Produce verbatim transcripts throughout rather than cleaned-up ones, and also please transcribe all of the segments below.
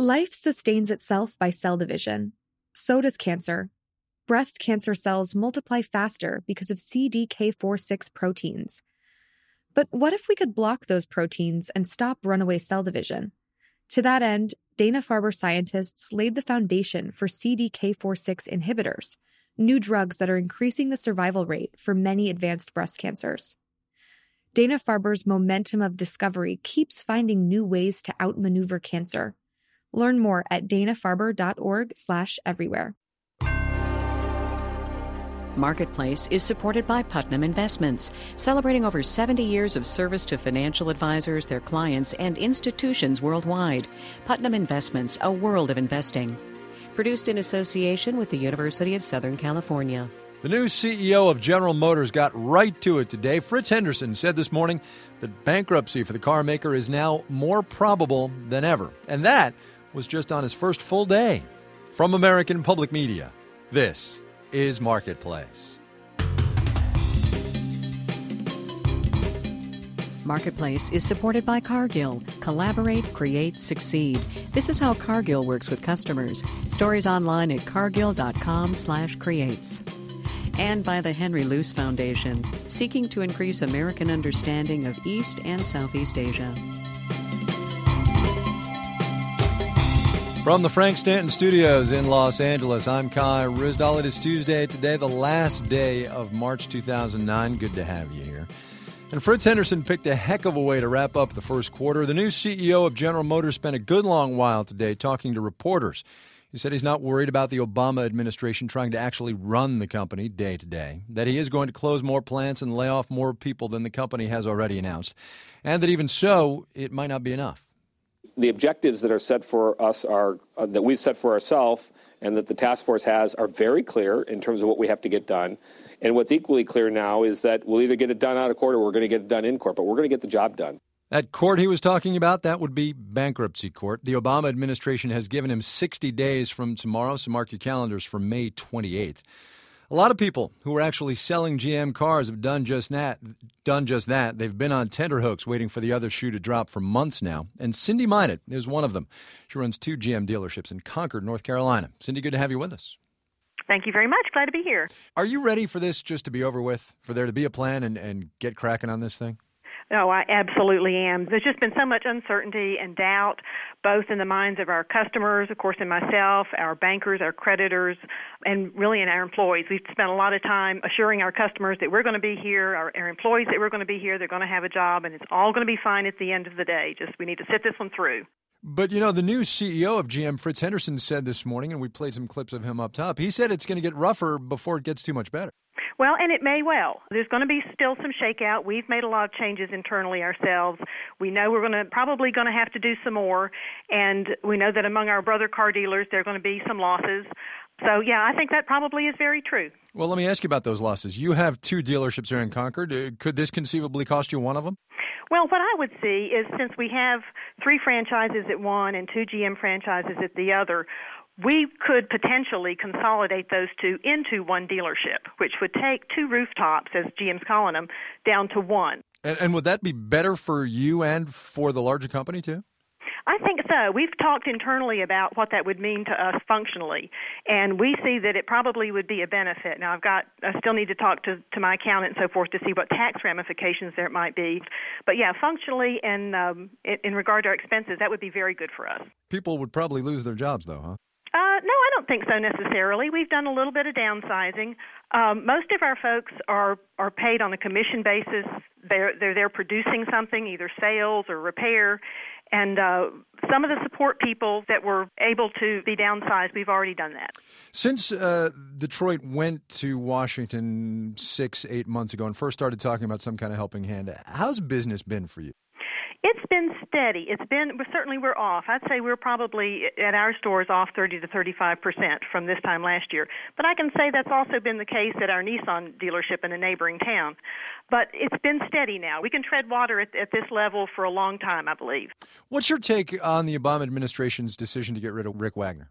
Life sustains itself by cell division. So does cancer. Breast cancer cells multiply faster because of C D K four six proteins. But what if we could block those proteins and stop runaway cell division? To that end, Dana-Farber scientists laid the foundation for C D K four six inhibitors, new drugs that are increasing the survival rate for many advanced breast cancers. Dana-Farber's momentum of discovery keeps finding new ways to outmaneuver cancer. Learn more at dana-farber.org slash everywhere. Marketplace is supported by Putnam Investments, celebrating over seventy years of service to financial advisors, their clients, and institutions worldwide. Putnam Investments, a world of investing. Produced in association with the University of Southern California. The new C E O of General Motors got right to it today. Fritz Henderson said this morning that bankruptcy for the car maker is now more probable than ever. And that was just on his first full day. From American Public Media, this is Marketplace. Marketplace is supported by Cargill. Collaborate, create, succeed. This is how Cargill works with customers. Stories online at cargill.com slash creates. And by the Henry Luce Foundation, seeking to increase American understanding of East and Southeast Asia. From the Frank Stanton Studios in Los Angeles, I'm Kai Ryssdal. It is Tuesday today, the last day of March two thousand nine. Good to have you here. And Fritz Henderson picked a heck of a way to wrap up the first quarter. The new C E O of General Motors spent a good long while today talking to reporters. He said he's not worried about the Obama administration trying to actually run the company day to day, that he is going to close more plants and lay off more people than the company has already announced, and that even so, it might not be enough. The objectives that are set for us are uh, that we've set for ourselves and that the task force has are very clear in terms of what we have to get done. And what's equally clear now is that we'll either get it done out of court or we're going to get it done in court, but we're going to get the job done. That court he was talking about, that would be bankruptcy court. The Obama administration has given him sixty days from tomorrow, so mark your calendars for May twenty-eighth. A lot of people who are actually selling G M cars have done just that. Done just that. They've been on tenterhooks waiting for the other shoe to drop for months now. And Cindy Minot is one of them. She runs two G M dealerships in Concord, North Carolina. Cindy, good to have you with us. Thank you very much. Glad to be here. Are you ready for this just to be over with, for there to be a plan and, and get cracking on this thing? No, I absolutely am. There's just been so much uncertainty and doubt, both in the minds of our customers, of course, in myself, our bankers, our creditors, and really in our employees. We've spent a lot of time assuring our customers that we're going to be here, our, our employees that we're going to be here, they're going to have a job, and it's all going to be fine at the end of the day. Just we need to sit this one through. But, you know, the new C E O of G M, Fritz Henderson, said this morning, and we played some clips of him up top, he said it's going to get rougher before it gets too much better. Well, and it may well. There's going to be still some shakeout. We've made a lot of changes internally ourselves. We know we're going to probably going to have to do some more, and we know that among our brother car dealers there are going to be some losses. So, yeah, I think that probably is very true. Well, let me ask you about those losses. You have two dealerships here in Concord. Uh, Could this conceivably cost you one of them? Well, what I would see is since we have three franchises at one and two G M franchises at the other, we could potentially consolidate those two into one dealership, which would take two rooftops, as G M's calling them, down to one. And, and would that be better for you and for the larger company, too? I think so. We've talked internally about what that would mean to us functionally, and we see that it probably would be a benefit. Now, I've got, I still need to talk to, to my accountant and so forth to see what tax ramifications there might be. But, yeah, functionally and um, in, in regard to our expenses, that would be very good for us. People would probably lose their jobs, though, huh? Uh, no, I don't think so necessarily. We've done a little bit of downsizing. Um, most of our folks are, are paid on a commission basis. They're, they're there producing something, either sales or repair. And uh, some of the support people that were able to be downsized, we've already done that. Since uh, Detroit went to Washington six, eight months ago and first started talking about some kind of helping hand, how's business been for you? It's been steady. It's been, certainly we're off. I'd say we're probably at our stores off thirty to thirty-five percent from this time last year. But I can say that's also been the case at our Nissan dealership in a neighboring town. But it's been steady now. We can tread water at, at this level for a long time, I believe. What's your take on the Obama administration's decision to get rid of Rick Wagner?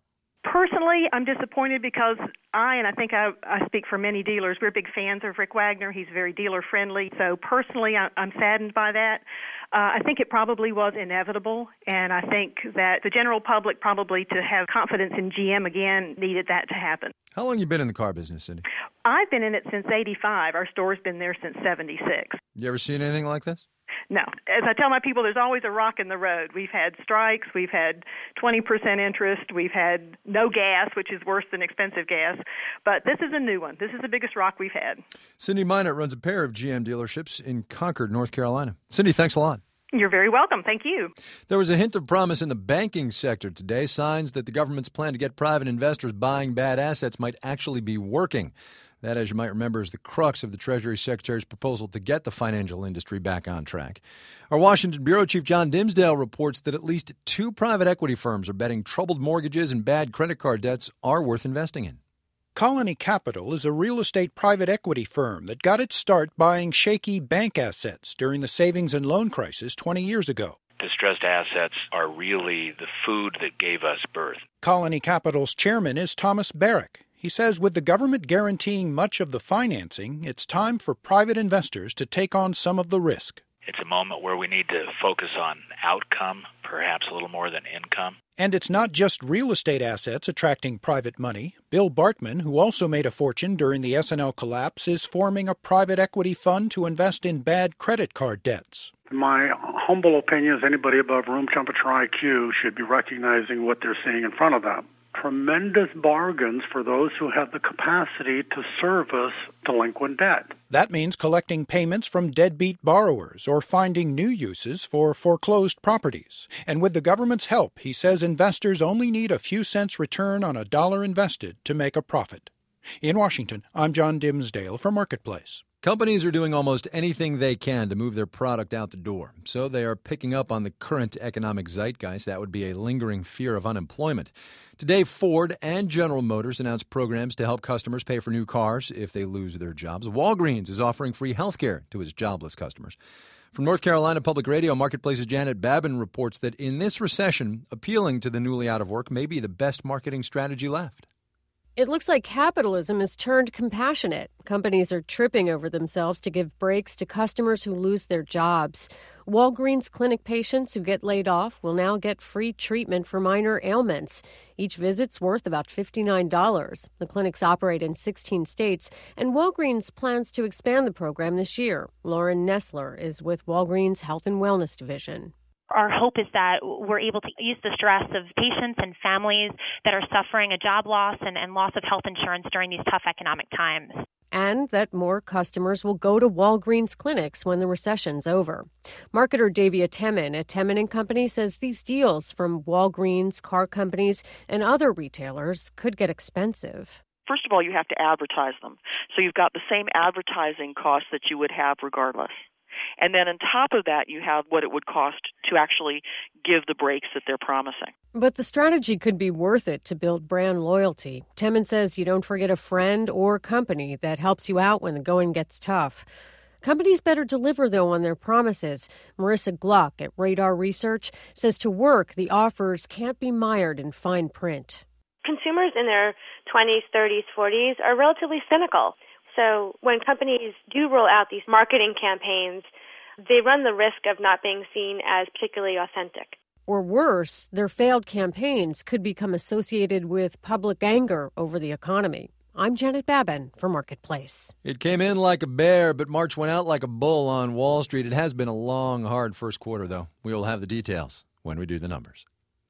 Personally, I'm disappointed because I, and I think I, I speak for many dealers, we're big fans of Rick Wagner. He's very dealer-friendly. So personally, I, I'm saddened by that. Uh, I think it probably was inevitable, and I think that the general public probably to have confidence in G M again needed that to happen. How long have you been in the car business, Cindy? I've been in it since eighty-five. Our store's been there since seventy-six. You ever seen anything like this? No. As I tell my people, there's always a rock in the road. We've had strikes. We've had twenty percent interest. We've had no gas, which is worse than expensive gas. But this is a new one. This is the biggest rock we've had. Cindy Minot runs a pair of G M dealerships in Concord, North Carolina. Cindy, thanks a lot. You're very welcome. Thank you. There was a hint of promise in the banking sector today. Signs that the government's plan to get private investors buying bad assets might actually be working. That, as you might remember, is the crux of the Treasury Secretary's proposal to get the financial industry back on track. Our Washington Bureau Chief John Dimsdale reports that at least two private equity firms are betting troubled mortgages and bad credit card debts are worth investing in. Colony Capital is a real estate private equity firm that got its start buying shaky bank assets during the savings and loan crisis twenty years ago. Distressed assets are really the food that gave us birth. Colony Capital's chairman is Thomas Barrick. He says with the government guaranteeing much of the financing, it's time for private investors to take on some of the risk. It's a moment where we need to focus on outcome, perhaps a little more than income. And it's not just real estate assets attracting private money. Bill Bartman, who also made a fortune during the S and L collapse, is forming a private equity fund to invest in bad credit card debts. My humble opinion is anybody above room temperature I Q should be recognizing what they're seeing in front of them. Tremendous bargains for those who have the capacity to service delinquent debt. That means collecting payments from deadbeat borrowers or finding new uses for foreclosed properties. And with the government's help, he says investors only need a few cents return on a dollar invested to make a profit. In Washington, I'm John Dimsdale for Marketplace. Companies are doing almost anything they can to move their product out the door. So they are picking up on the current economic zeitgeist. That would be a lingering fear of unemployment. Today, Ford and General Motors announced programs to help customers pay for new cars if they lose their jobs. Walgreens is offering free health care to its jobless customers. From North Carolina Public Radio, Marketplace's Janet Babin reports that in this recession, appealing to the newly out of work may be the best marketing strategy left. It looks like capitalism has turned compassionate. Companies are tripping over themselves to give breaks to customers who lose their jobs. Walgreens clinic patients who get laid off will now get free treatment for minor ailments. Each visit's worth about fifty-nine dollars. The clinics operate in sixteen states, and Walgreens plans to expand the program this year. Lauren Nessler is with Walgreens Health and Wellness Division. Our hope is that we're able to use the stress of patients and families that are suffering a job loss and, and loss of health insurance during these tough economic times. And that more customers will go to Walgreens clinics when the recession's over. Marketer Davia Temin at Temin and Company says these deals from Walgreens, car companies, and other retailers could get expensive. First of all, you have to advertise them. So you've got the same advertising costs that you would have regardless. And then on top of that, you have what it would cost to actually give the breaks that they're promising. But the strategy could be worth it to build brand loyalty. Temin says you don't forget a friend or company that helps you out when the going gets tough. Companies better deliver, though, on their promises. Marissa Gluck at Radar Research says to work, the offers can't be mired in fine print. Consumers in their twenties, thirties, forties are relatively cynical. So when companies do roll out these marketing campaigns, they run the risk of not being seen as particularly authentic. Or worse, their failed campaigns could become associated with public anger over the economy. I'm Janet Babin for Marketplace. It came in like a bear, but March went out like a bull on Wall Street. It has been a long, hard first quarter, though. We will have the details when we do the numbers.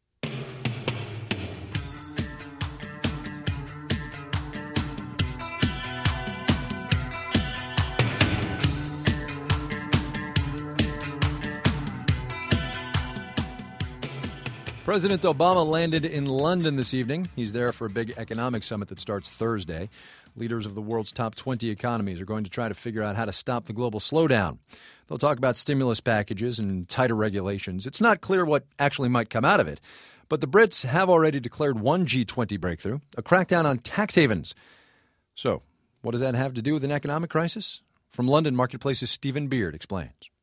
President Obama landed in London this evening. He's there for a big economic summit that starts Thursday. Leaders of the world's top twenty economies are going to try to figure out how to stop the global slowdown. They'll talk about stimulus packages and tighter regulations. It's not clear what actually might come out of it, but the Brits have already declared one G twenty breakthrough, a crackdown on tax havens. So, what does that have to do with an economic crisis? From London, Marketplace's Stephen Beard explains.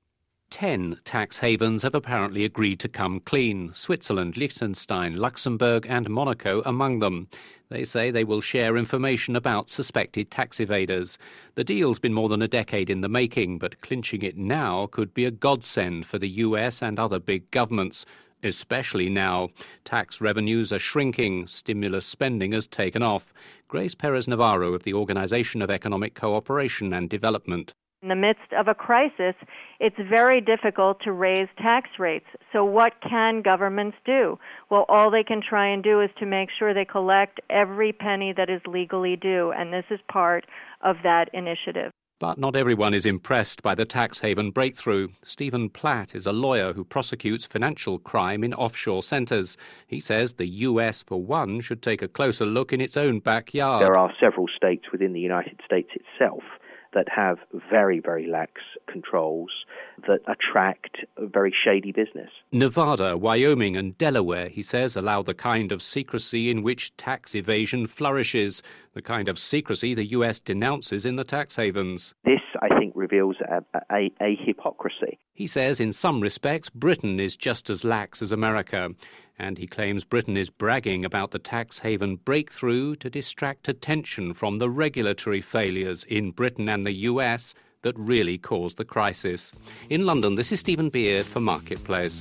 Ten tax havens have apparently agreed to come clean, Switzerland, Liechtenstein, Luxembourg and Monaco among them. They say they will share information about suspected tax evaders. The deal's been more than a decade in the making, but clinching it now could be a godsend for the U S and other big governments, especially now. Tax revenues are shrinking, stimulus spending has taken off. Grace Perez-Navarro of the Organization of Economic Cooperation and Development. In the midst of a crisis, it's very difficult to raise tax rates. So what can governments do? Well, all they can try and do is to make sure they collect every penny that is legally due, and this is part of that initiative. But not everyone is impressed by the tax haven breakthrough. Stephen Platt is a lawyer who prosecutes financial crime in offshore centres. He says the U S, for one, should take a closer look in its own backyard. There are several states within the United States itself that have very, very lax controls that attract very shady business. Nevada, Wyoming and Delaware, he says, allow the kind of secrecy in which tax evasion flourishes, the kind of secrecy the U S denounces in the tax havens. This, I think, reveals a, a, a hypocrisy. He says in some respects Britain is just as lax as America, and he claims Britain is bragging about the tax haven breakthrough to distract attention from the regulatory failures in Britain and the U S that really caused the crisis. In London, this is Stephen Beard for Marketplace.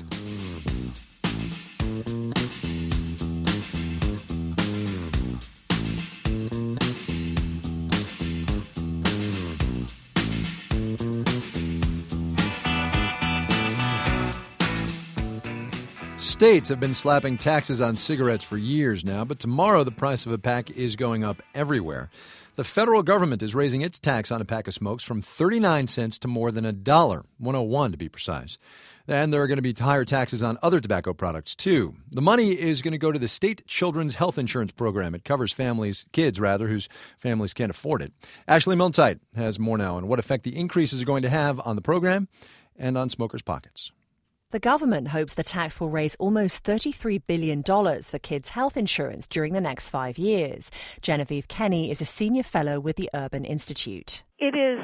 States have been slapping taxes on cigarettes for years now, but tomorrow the price of a pack is going up everywhere. The federal government is raising its tax on a pack of smokes from thirty-nine cents to more than a dollar, one oh one to be precise. And there are going to be higher taxes on other tobacco products, too. The money is going to go to the state children's health insurance program. It covers families, kids rather, whose families can't afford it. Ashley Milne-Tyte has more now on what effect the increases are going to have on the program and on smokers' pockets. The government hopes the tax will raise almost thirty-three billion dollars for kids' health insurance during the next five years. Genevieve Kenny is a senior fellow with the Urban Institute. It is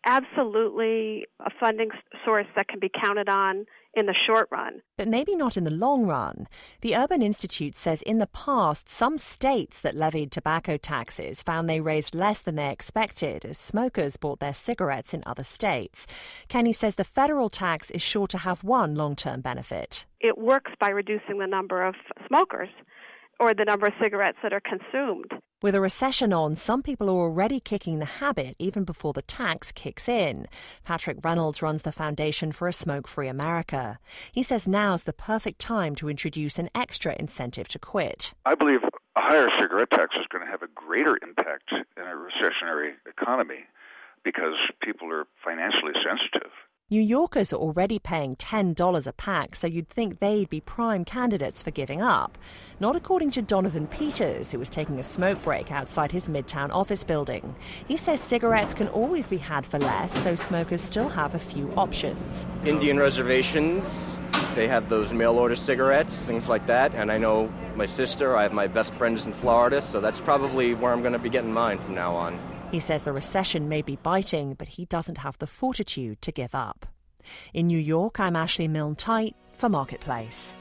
absolutely a funding source that can be counted on in the short run. But maybe not in the long run. The Urban Institute says in the past, some states that levied tobacco taxes found they raised less than they expected as smokers bought their cigarettes in other states. Kenny says the federal tax is sure to have one long-term benefit. It works by reducing the number of smokers or the number of cigarettes that are consumed. With a recession on, some people are already kicking the habit even before the tax kicks in. Patrick Reynolds runs the Foundation for a Smoke-Free America. He says now's the perfect time to introduce an extra incentive to quit. I believe a higher cigarette tax is going to have a greater impact in a recessionary economy because people are financially sensitive. New Yorkers are already paying ten dollars a pack, so you'd think they'd be prime candidates for giving up. Not according to Donovan Peters, who was taking a smoke break outside his Midtown office building. He says cigarettes can always be had for less, so smokers still have a few options. Indian reservations, they have those mail-order cigarettes, things like that. And I know my sister, I have my best friends in Florida, so that's probably where I'm going to be getting mine from now on. He says the recession may be biting, but he doesn't have the fortitude to give up. In New York, I'm Ashley Milne-Tyte for Marketplace.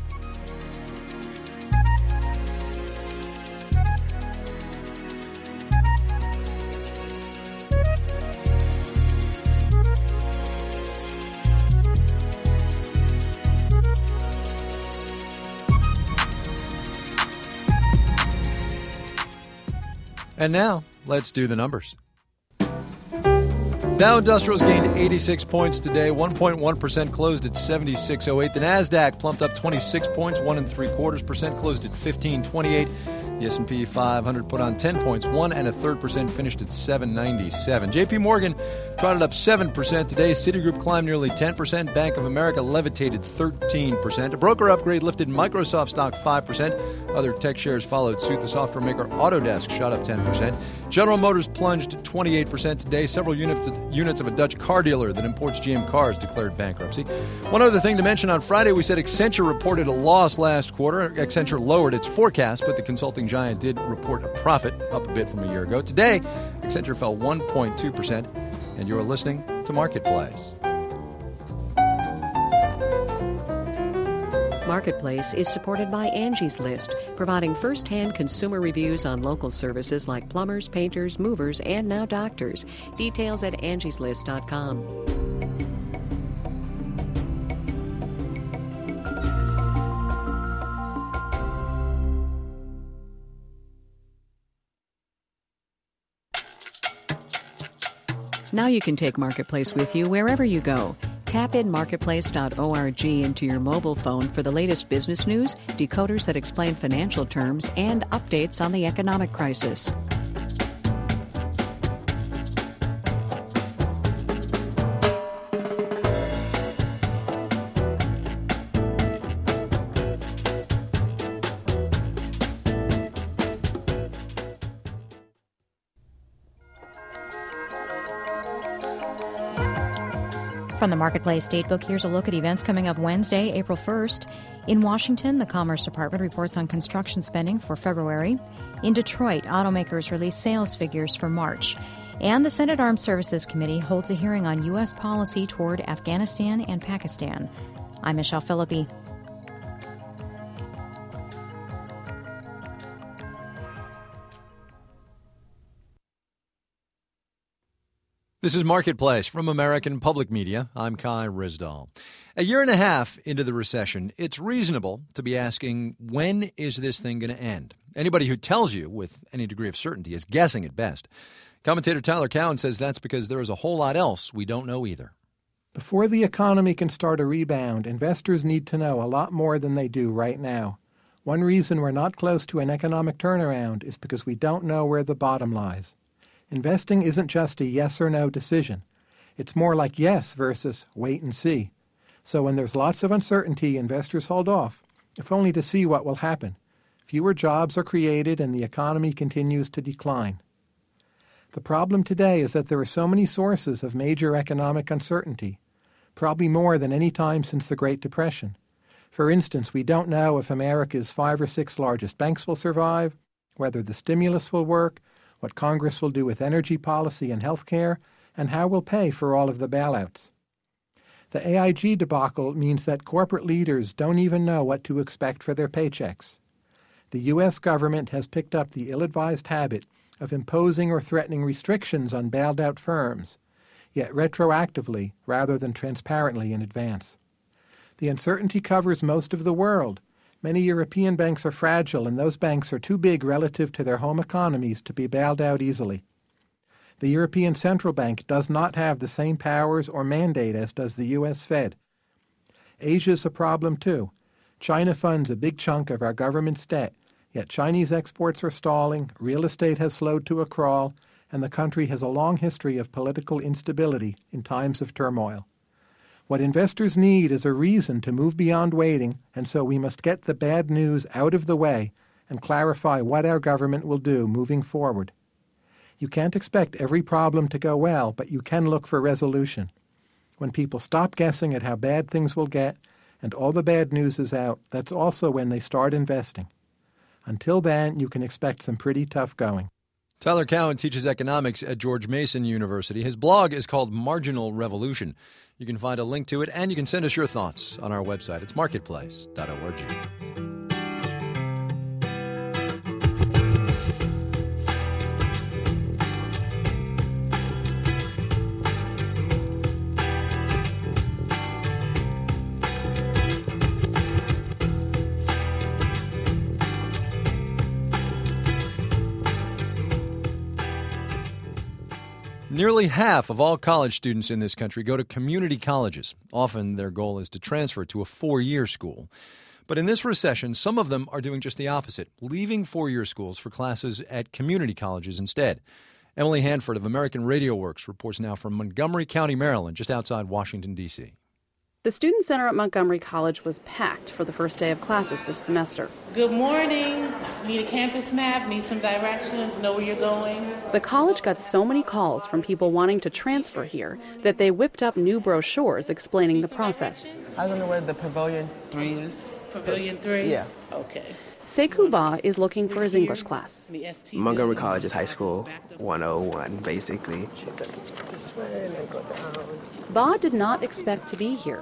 And now, let's do the numbers. Dow Industrials gained eighty-six points today, one point one percent, closed at seventy-six oh eight. The Nasdaq plumped up twenty-six points, one and three quarters percent, closed at fifteen twenty-eight. The S and P five hundred put on ten points, one and a third percent, finished at seven ninety-seven. J P Morgan trotted up seven percent today. Citigroup climbed nearly ten percent. Bank of America levitated thirteen percent. A broker upgrade lifted Microsoft stock five percent. Other tech shares followed suit. The software maker Autodesk shot up ten percent. General Motors plunged twenty-eight percent today. Several units, units of a Dutch car dealer that imports G M cars declared bankruptcy. One other thing to mention, on Friday we said Accenture reported a loss last quarter. Accenture lowered its forecast, but the consulting giant did report a profit, up a bit from a year ago. Today, Accenture fell one point two percent, and you're listening to Marketplace. Marketplace is supported by Angie's List, providing first-hand consumer reviews on local services like plumbers, painters, movers, and now doctors. Details at angies list dot com. Now you can take Marketplace with you wherever you go. Tap in marketplace dot org into your mobile phone for the latest business news, decoders that explain financial terms, and updates on the economic crisis. From the Marketplace Datebook, here's a look at events coming up Wednesday, April first. In Washington, the Commerce Department reports on construction spending for February. In Detroit, automakers release sales figures for March. And the Senate Armed Services Committee holds a hearing on U S policy toward Afghanistan and Pakistan. I'm Michelle Philippi. This is Marketplace from American Public Media. I'm Kai Ryssdal. A year and a half into the recession, it's reasonable to be asking, when is this thing going to end? Anybody who tells you with any degree of certainty is guessing at best. Commentator Tyler Cowen says that's because there is a whole lot else we don't know either. Before the economy can start a rebound, investors need to know a lot more than they do right now. One reason we're not close to an economic turnaround is because we don't know where the bottom lies. Investing isn't just a yes or no decision. It's more like yes versus wait and see. So when there's lots of uncertainty, investors hold off, if only to see what will happen. Fewer jobs are created and the economy continues to decline. The problem today is that there are so many sources of major economic uncertainty, probably more than any time since the Great Depression. For instance, we don't know if America's five or six largest banks will survive, whether the stimulus will work, what Congress will do with energy policy and health care, and how we'll pay for all of the bailouts. The A I G debacle means that corporate leaders don't even know what to expect for their paychecks. The U S government has picked up the ill-advised habit of imposing or threatening restrictions on bailed-out firms, yet retroactively rather than transparently in advance. The uncertainty covers most of the world. Many European banks are fragile, and those banks are too big relative to their home economies to be bailed out easily. The European Central Bank does not have the same powers or mandate as does the U S Fed. Asia's a problem too. China funds a big chunk of our government's debt, yet Chinese exports are stalling, real estate has slowed to a crawl, and the country has a long history of political instability in times of turmoil. What investors need is a reason to move beyond waiting, and so we must get the bad news out of the way and clarify what our government will do moving forward. You can't expect every problem to go well, but you can look for resolution. When people stop guessing at how bad things will get and all the bad news is out, that's also when they start investing. Until then, you can expect some pretty tough going. Tyler Cowen teaches economics at George Mason University. His blog is called Marginal Revolution. You can find a link to it, and you can send us your thoughts on our website. It's marketplace dot org. Nearly half of all college students in this country go to community colleges. Often their goal is to transfer to a four-year school. But in this recession, some of them are doing just the opposite, leaving four-year schools for classes at community colleges instead. Emily Hanford of American Radio Works reports now from Montgomery County, Maryland, just outside Washington, D C The Student Center at Montgomery College was packed for the first day of classes this semester. Good morning. Need a campus map? Need some directions? Know where you're going? The college got so many calls from people wanting to transfer here that they whipped up new brochures explaining the process. I don't know where the Pavilion three is. Pavilion three? Yeah. Okay. Sekou Ba is looking for his English class. Montgomery College is high school one oh one, basically. Ba did not expect to be here.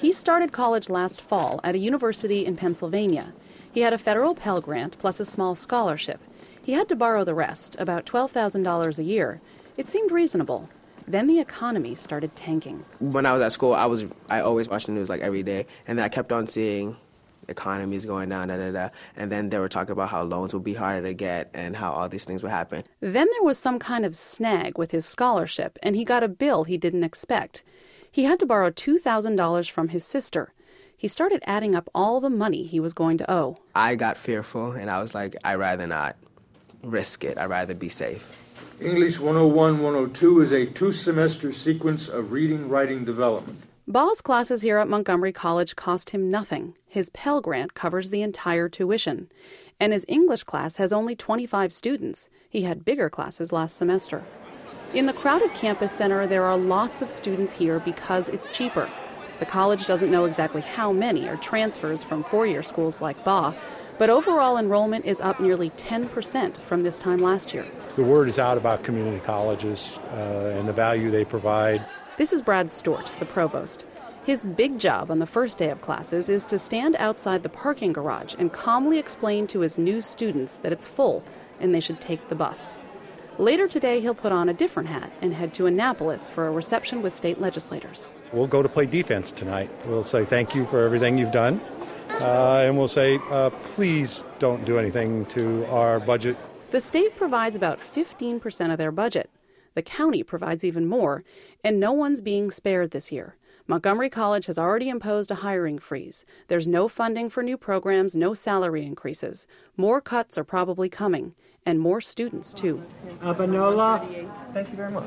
He started college last fall at a university in Pennsylvania. He had a federal Pell Grant plus a small scholarship. He had to borrow the rest, about twelve thousand dollars a year. It seemed reasonable. Then the economy started tanking. When I was at school, I was I always watched the news like every day, and then I kept on seeing economies going down, da da da. And then they were talking about how loans would be harder to get and how all these things would happen. Then there was some kind of snag with his scholarship, and he got a bill he didn't expect. He had to borrow two thousand dollars from his sister. He started adding up all the money he was going to owe. I got fearful, and I was like, I'd rather not risk it. I'd rather be safe. English one oh one one oh two is a two-semester sequence of reading, writing, development. Ba's classes here at Montgomery College cost him nothing. His Pell Grant covers the entire tuition. And his English class has only twenty-five students. He had bigger classes last semester. In the crowded campus center, there are lots of students here because it's cheaper. The college doesn't know exactly how many are transfers from four-year schools like Ba, but overall enrollment is up nearly ten percent from this time last year. The word is out about community colleges uh, and the value they provide. This is Brad Stort, the provost. His big job on the first day of classes is to stand outside the parking garage and calmly explain to his new students that it's full and they should take the bus. Later today, he'll put on a different hat and head to Annapolis for a reception with state legislators. We'll go to play defense tonight. We'll say thank you for everything you've done. Uh, and we'll say, uh, please don't do anything to our budget. The state provides about fifteen percent of their budget. The county provides even more, and no one's being spared this year. Montgomery College has already imposed a hiring freeze. There's no funding for new programs, no salary increases. More cuts are probably coming, and more students, too. Abanola. Thank you very much.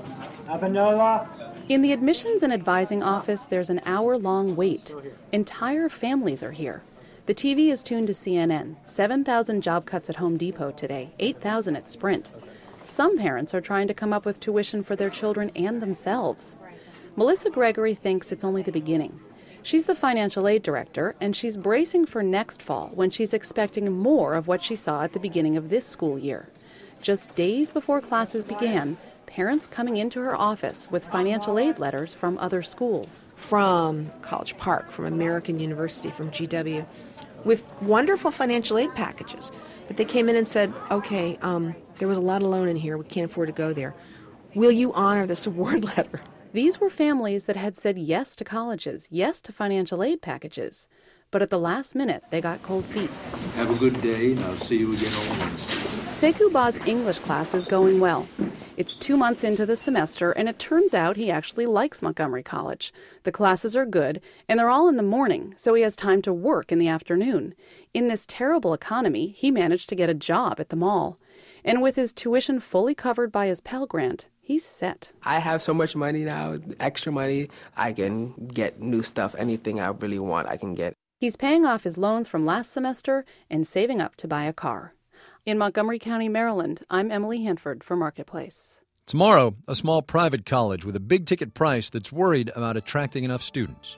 Abanola. In the admissions and advising office, there's an hour-long wait. Entire families are here. The T V is tuned to C N N. seven thousand job cuts at Home Depot today, eight thousand at Sprint. Some parents are trying to come up with tuition for their children and themselves. Melissa Gregory thinks it's only the beginning. She's the financial aid director, and she's bracing for next fall when she's expecting more of what she saw at the beginning of this school year. Just days before classes began, parents coming into her office with financial aid letters from other schools. From College Park, from American University, from G W, with wonderful financial aid packages. But they came in and said, okay, um, there was a lot of loan in here. We can't afford to go there. Will you honor this award letter? These were families that had said yes to colleges, yes to financial aid packages. But at the last minute, they got cold feet. Have a good day, and I'll see you again on Wednesday. Sekou Ba's English class is going well. It's two months into the semester, and it turns out he actually likes Montgomery College. The classes are good, and they're all in the morning, so he has time to work in the afternoon. In this terrible economy, he managed to get a job at the mall. And with his tuition fully covered by his Pell Grant, he's set. I have so much money now, extra money. I can get new stuff. Anything I really want, I can get. He's paying off his loans from last semester and saving up to buy a car. In Montgomery County, Maryland, I'm Emily Hanford for Marketplace. Tomorrow, a small private college with a big-ticket price that's worried about attracting enough students.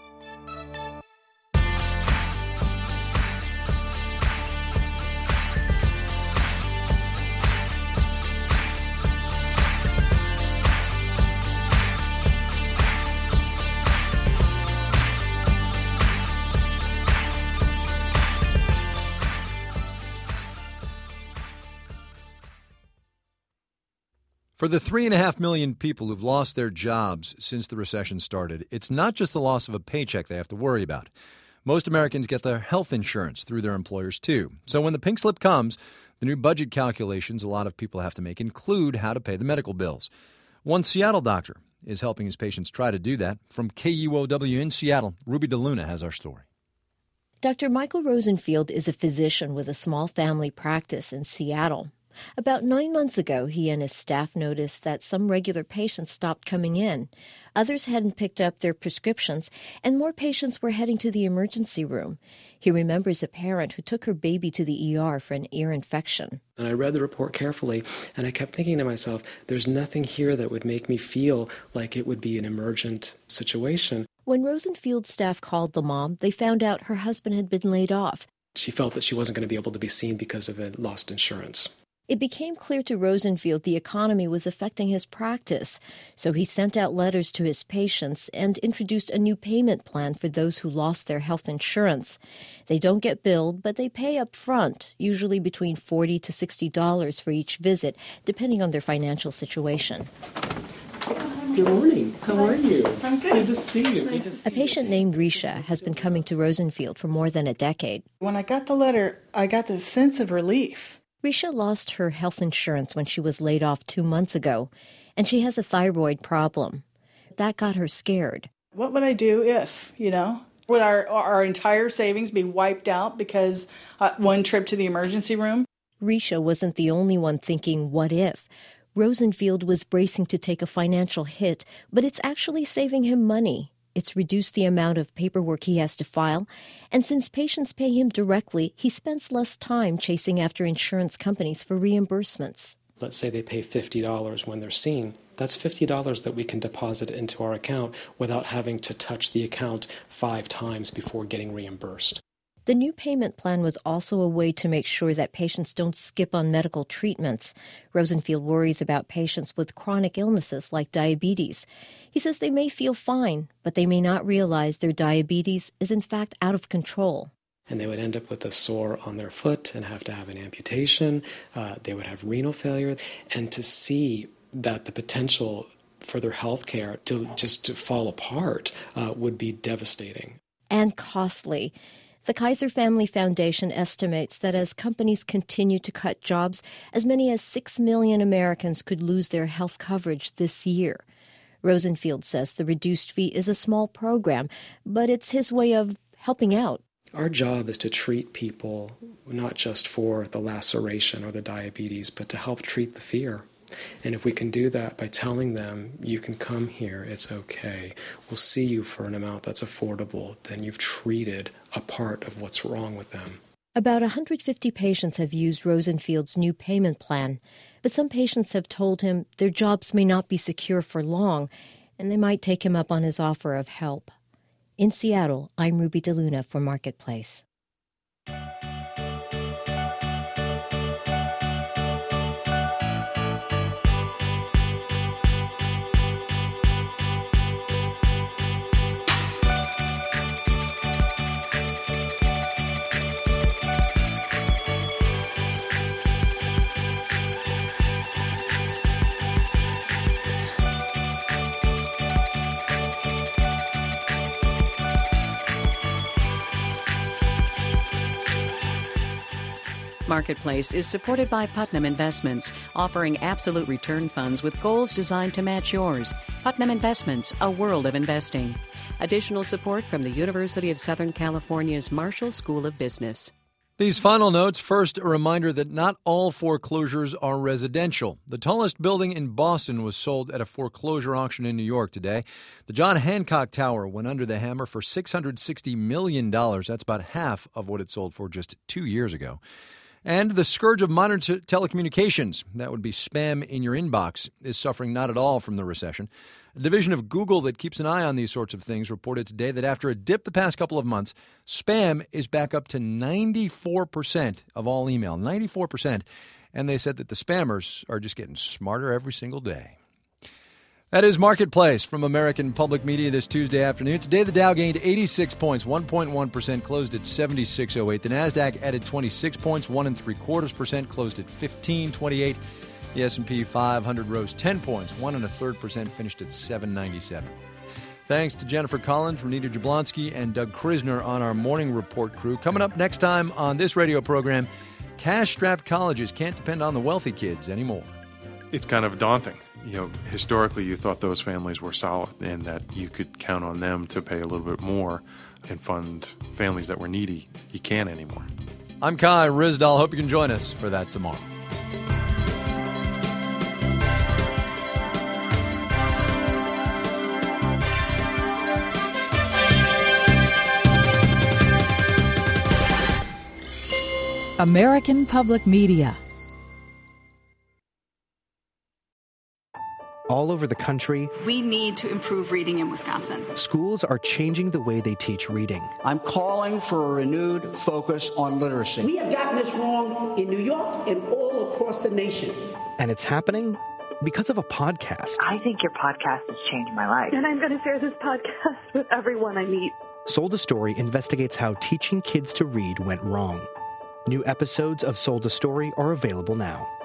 For the three and a half million people who've lost their jobs since the recession started, it's not just the loss of a paycheck they have to worry about. Most Americans get their health insurance through their employers, too. So when the pink slip comes, the new budget calculations a lot of people have to make include how to pay the medical bills. One Seattle doctor is helping his patients try to do that. From K U O W in Seattle, Ruby DeLuna has our story. Doctor Michael Rosenfield is a physician with a small family practice in Seattle. About nine months ago, he and his staff noticed that some regular patients stopped coming in. Others hadn't picked up their prescriptions, and more patients were heading to the emergency room. He remembers a parent who took her baby to the E R for an ear infection. And I read the report carefully, and I kept thinking to myself, there's nothing here that would make me feel like it would be an emergent situation. When Rosenfield's staff called the mom, they found out her husband had been laid off. She felt that she wasn't going to be able to be seen because of a lost insurance. It became clear to Rosenfield the economy was affecting his practice, so he sent out letters to his patients and introduced a new payment plan for those who lost their health insurance. They don't get billed, but they pay up front, usually between forty to sixty dollars for each visit, depending on their financial situation. Good morning. How are you? I'm good. Good to see you. Good to see A patient named Risha has been coming to Rosenfield for more than a decade. When I got the letter, I got this sense of relief. Risha lost her health insurance when she was laid off two months ago, and she has a thyroid problem. That got her scared. What would I do if, you know? Would our, our entire savings be wiped out because uh, one trip to the emergency room? Risha wasn't the only one thinking, what if? Rosenfield was bracing to take a financial hit, but it's actually saving him money. It's reduced the amount of paperwork he has to file, and since patients pay him directly, he spends less time chasing after insurance companies for reimbursements. Let's say they pay fifty dollars when they're seen. That's fifty dollars that we can deposit into our account without having to touch the account five times before getting reimbursed. The new payment plan was also a way to make sure that patients don't skip on medical treatments. Rosenfield worries about patients with chronic illnesses like diabetes. He says they may feel fine, but they may not realize their diabetes is in fact out of control. And they would end up with a sore on their foot and have to have an amputation. Uh, they would have renal failure. And to see that the potential for their health care to just to fall apart uh, would be devastating. And costly. The Kaiser Family Foundation estimates that as companies continue to cut jobs, as many as six million Americans could lose their health coverage this year. Rosenfield says the reduced fee is a small program, but it's his way of helping out. Our job is to treat people not just for the laceration or the diabetes, but to help treat the fear. And if we can do that by telling them, you can come here, it's okay, we'll see you for an amount that's affordable, then you've treated a part of what's wrong with them. About one hundred fifty patients have used Rosenfield's new payment plan, but some patients have told him their jobs may not be secure for long, and they might take him up on his offer of help. In Seattle, I'm Ruby DeLuna for Marketplace. Marketplace is supported by Putnam Investments, offering absolute return funds with goals designed to match yours. Putnam Investments, a world of investing. Additional support from the University of Southern California's Marshall School of Business. These final notes. First, a reminder that not all foreclosures are residential. The tallest building in Boston was sold at a foreclosure auction in New York today. The John Hancock Tower went under the hammer for six hundred sixty million dollars. That's about half of what it sold for just two years ago. And the scourge of modern t- telecommunications, that would be spam in your inbox, is suffering not at all from the recession. A division of Google that keeps an eye on these sorts of things reported today that after a dip the past couple of months, spam is back up to ninety-four percent of all email, ninety-four percent. And they said that the spammers are just getting smarter every single day. That is Marketplace from American Public Media this Tuesday afternoon. Today, the Dow gained eighty-six points, one point one percent, closed at seventy-six oh eight. The Nasdaq added twenty-six points, one and three quarters percent, closed at fifteen twenty-eight. The S and P five hundred rose ten points, one and a third percent, finished at seven ninety-seven. Thanks to Jennifer Collins, Renita Jablonski, and Doug Krisner on our morning report crew. Coming up next time on this radio program, cash-strapped colleges can't depend on the wealthy kids anymore. It's kind of daunting. You know, historically, you thought those families were solid and that you could count on them to pay a little bit more and fund families that were needy. You can't anymore. I'm Kai Ryssdal. Hope you can join us for that tomorrow. American Public Media. all over the country, we need to improve reading in Wisconsin. Schools are changing the way they teach reading. I'm calling for a renewed focus on literacy. We have gotten this wrong in New York and all across the nation. And it's happening because of a podcast. I think your podcast has changed my life. And I'm going to share this podcast with everyone I meet. Sold a Story investigates how teaching kids to read went wrong. New episodes of Sold a Story are available now.